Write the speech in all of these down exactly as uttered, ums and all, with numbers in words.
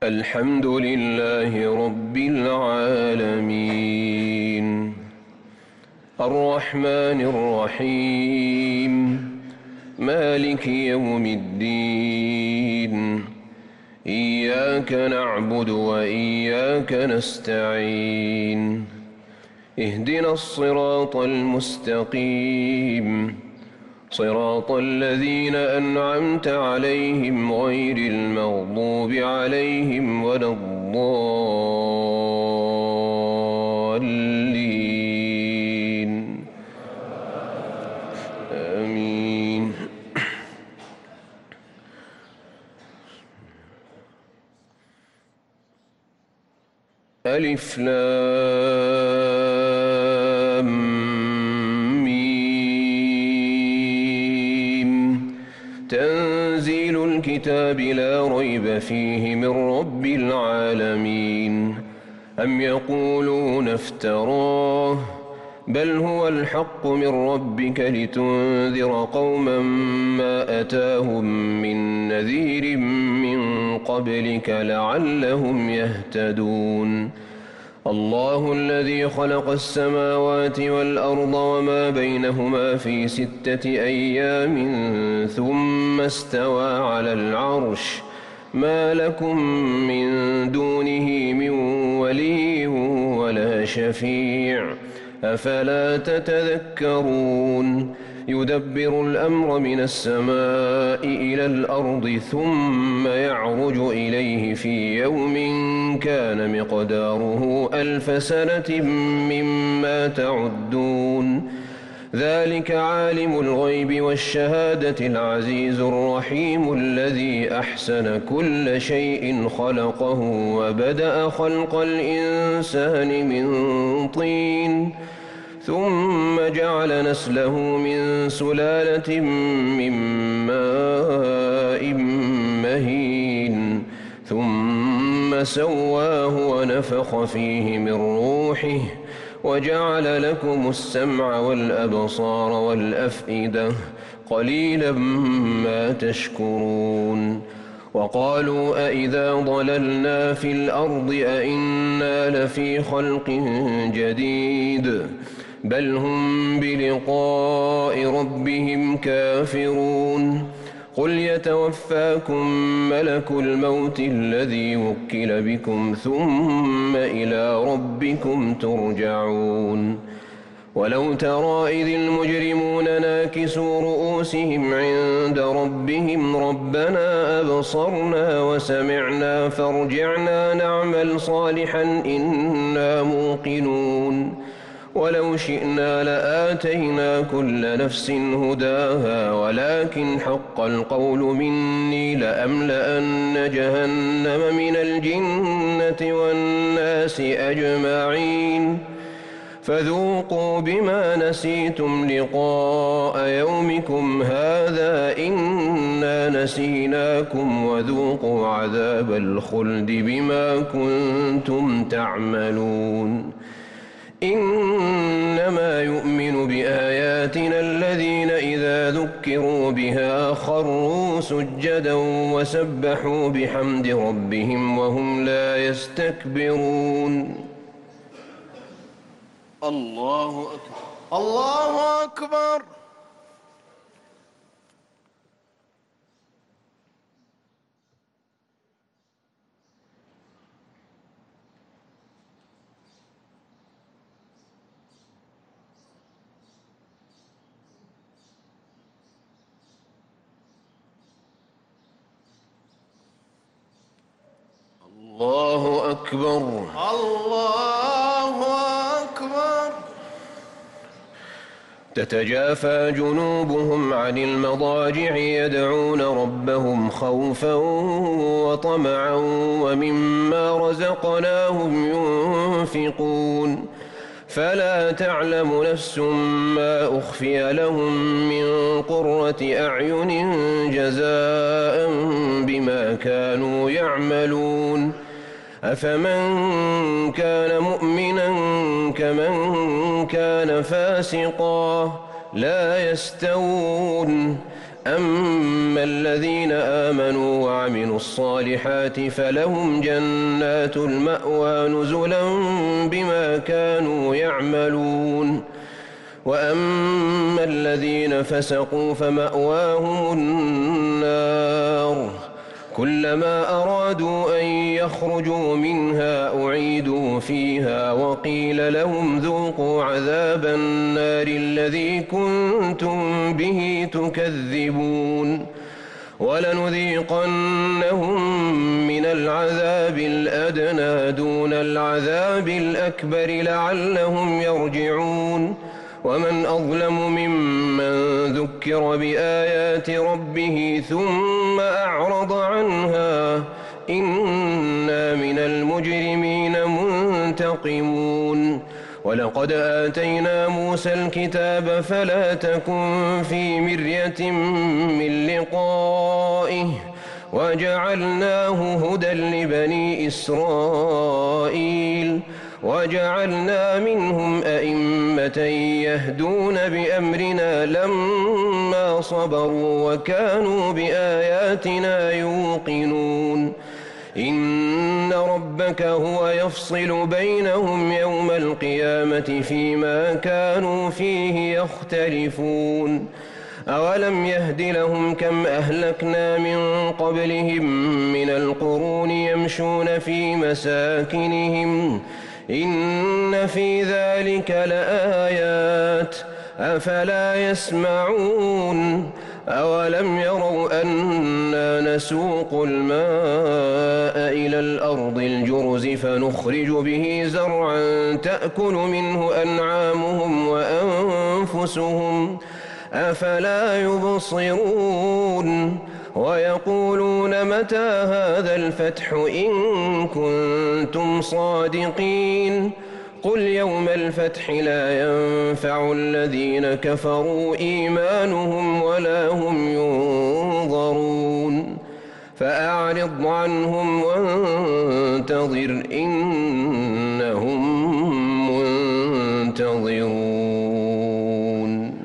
الحمد لله رب العالمين الرحمن الرحيم مالك يوم الدين إياك نعبد وإياك نستعين اهدنا الصراط المستقيم صراط الذين أنعمت عليهم غير المغضوب عليهم ولا الضالين آمين. ألف لام تنزيل الكتاب لا ريب فيه من رب العالمين. أم يقولون افتراه بل هو الحق من ربك لتنذر قوما ما أتاهم من نذير من قبلك لعلهم يهتدون. الله الذي خلق السماوات والأرض وما بينهما في ستة أيام ثم استوى على العرش ما لكم من دونه من ولي ولا شفيع أفلا تتذكرون. يدبر الأمر من السماء إلى الأرض ثم يعرج إليه في يوم كان مقداره ألف سنة مما تعدون. ذلك عالم الغيب والشهادة العزيز الرحيم الذي أحسن كل شيء خلقه وبدأ خلق الإنسان من طين ثم جعل نسله من سلالة من ماء مهين ثم سواه ونفخ فيه من روحه وجعل لكم السمع والأبصار والأفئدة قليلا ما تشكرون. وقالوا أئذا ضللنا في الأرض أئنا لفي خلق جديد بل هم بلقاء ربهم كافرون. قل يتوفاكم ملك الموت الذي وكل بكم ثم إلى ربكم ترجعون. ولو ترى إذ المجرمون ناكسوا رؤوسهم عند ربهم ربنا أبصرنا وسمعنا فارجعنا نعمل صالحا إنا موقنون. ولو شئنا لآتينا كل نفس هداها ولكن حق القول مني لأملأن جهنم من الجنة والناس أجمعين فذوقوا بما نسيتم لقاء يومكم هذا إنا نسيناكم وذوقوا عذاب الخلد بما كنتم تعملون. إنما يؤمن بآياتنا الذين إذا ذكروا بها خروا سجدا وسبحوا بحمد ربهم وهم لا يستكبرون. الله أكبر الله أكبر. الله أكبر الله أكبر. تتجافى جنوبهم عن المضاجع يدعون ربهم خوفا وطمعا ومما رزقناهم ينفقون فلا تعلم نفس ما أخفي لهم من قرة أعين جزاء بما كانوا يعملون. أفمن كان مؤمنا كمن كان فاسقا لا يستوون أما الذين آمنوا وعملوا الصالحات فلهم جنات المأوى نزلا بما كانوا يعملون وأما الذين فسقوا فمأواهم النار كلما أرادوا أن يخرجوا منها أعيدوا فيها وقيل لهم ذوقوا عذاب النار الذي كنتم به تكذبون ولنذيقنهم من العذاب الأدنى دون العذاب الأكبر لعلهم يرجعون ومن أظلم ممن ذكر بآيات ربه ثم أعرض عنها إنا من المجرمين منتقمون ولقد آتينا موسى الكتاب فلا تكن في مرية من لقائه وجعلناه هدى لبني إسرائيل وجعلنا منهم أئمة يهدون بأمرنا لما صبروا وكانوا بآياتنا يوقنون إن ربك هو يفصل بينهم يوم القيامة فيما كانوا فيه يختلفون أولم يهد لهم كم أهلكنا من قبلهم من القرون يمشون في مساكنهم إن في ذلك لآيات أفلا يسمعون أولم يروا أنا نسوق الماء إلى الأرض الجرز فنخرج به زرعا تأكل منه أنعامهم وأنفسهم أفلا يبصرون ويقولون متى هذا الفتح إن كنتم صادقين قل يوم الفتح لا ينفع الذين كفروا إيمانهم ولا هم ينظرون فأعرض عنهم وانتظر إنهم منتظرون.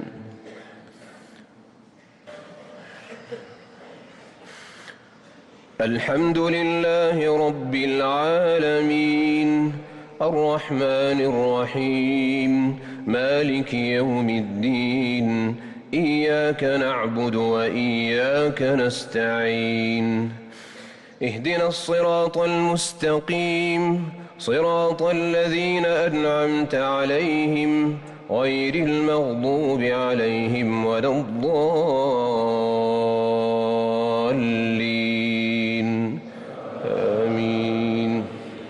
الحمد لله رب العالمين الرحمن الرحيم مالك يوم الدين إياك نعبد وإياك نستعين اهدنا الصراط المستقيم صراط الذين أنعمت عليهم غير المغضوب عليهم ولا الضالين آمين.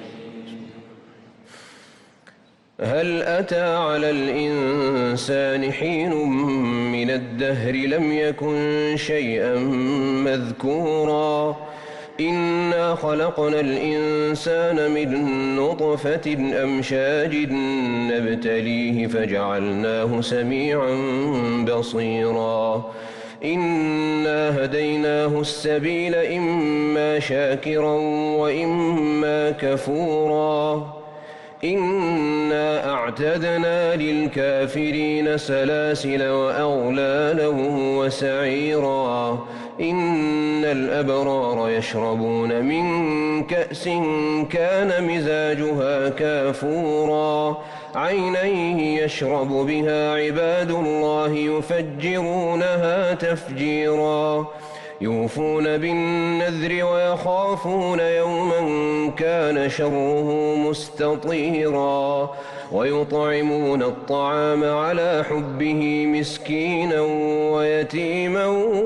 هل أتى على الإنسان حين من الدهر لم يكن شيئا مذكورا إنا خلقنا الإنسان من نطفة أمشاج نبتليه فجعلناه سميعا بصيرا إنا هديناه السبيل إما شاكرا وإما كفورا إنا أعتدنا للكافرين سلاسل وأغلالا وسعيرا إن الأبرار يشربون من كأس كان مزاجها كافورا عينا يشرب بها عباد الله يفجرونها تفجيرا يوفون بالنذر ويخافون يوما كان شره مستطيرا ويطعمون الطعام على حبه مسكينا ويتيما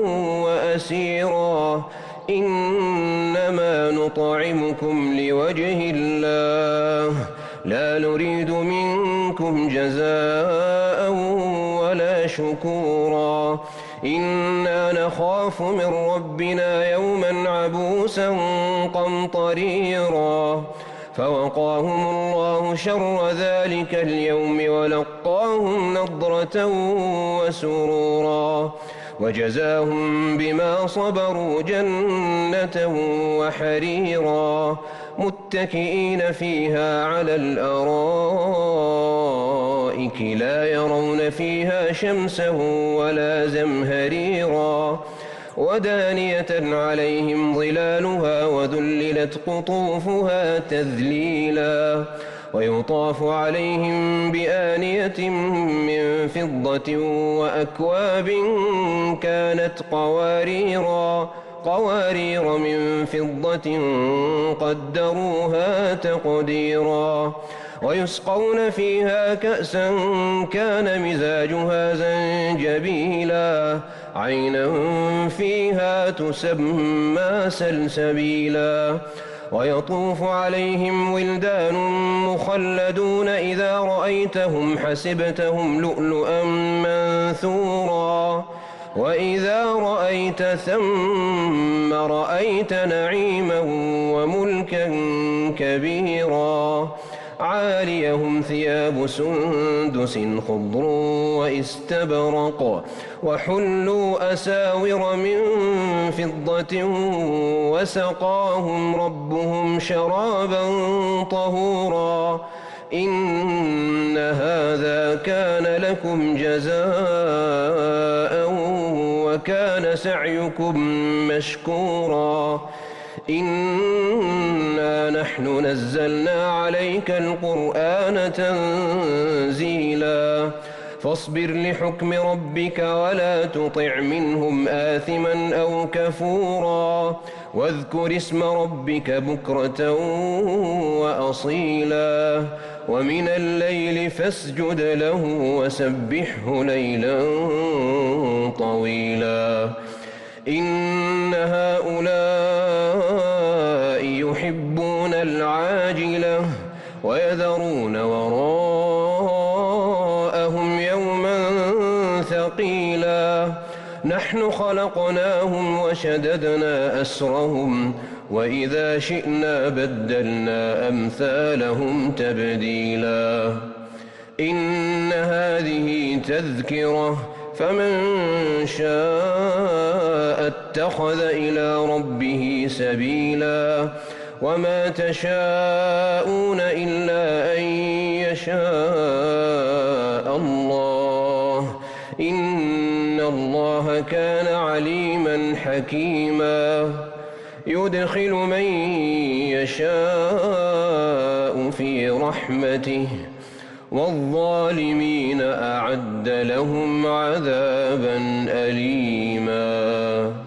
وأسيرا إنما نطعمكم لوجه الله لا نريد منكم جزاء ولا شكورا إنا نخاف من ربنا يوما عبوسا قمطريرا فوقاهم الله شر ذلك اليوم ولقاهم نضرة وسرورا وجزاهم بما صبروا جنة وحريرا متكئين فيها على الأرائك لا يرون فيها شمسا ولا زمهريرا ودانية عليهم ظلالها وذللت قطوفها تذليلا ويطاف عليهم بآنية من فضة وأكواب كانت قواريرا قوارير من فضة قدروها تقديرا ويسقون فيها كأسا كان مزاجها زنجبيلا عينا فيها تسمى سلسبيلا ويطوف عليهم ولدان مخلدون إذا رأيتهم حسبتهم لؤلؤا منثورا وإذا رأيت ثم رأيت نعيما وملكا كبيرا عاليهم ثياب سندس خضر واستبرق وحلوا أساور من فضة وسقاهم ربهم شرابا طهورا إن هذا كان لكم جزاء وكان سعيكم مشكورا إنا نحن نزلنا عليك القرآن تنزيلا فاصبر لحكم ربك ولا تطع منهم آثما أو كفورا واذكر اسم ربك بكرة وأصيلا ومن الليل فاسجد له وسبحه ليلا طويلا إن هؤلاء يحبون العاجلة ويذرون وراءهم يوما ثقيلا نحن خلقناهم وشددنا أسرهم وإذا شئنا بدلنا أمثالهم تبديلا إن هذه تذكرة فمن شاء اتخذ إلى ربه سبيلا وما تشاءون إلا أن يشاء الله إن الله كان عليما حكيما يدخل من يشاء في رحمته والظالمين أعد لهم عذابا أليما.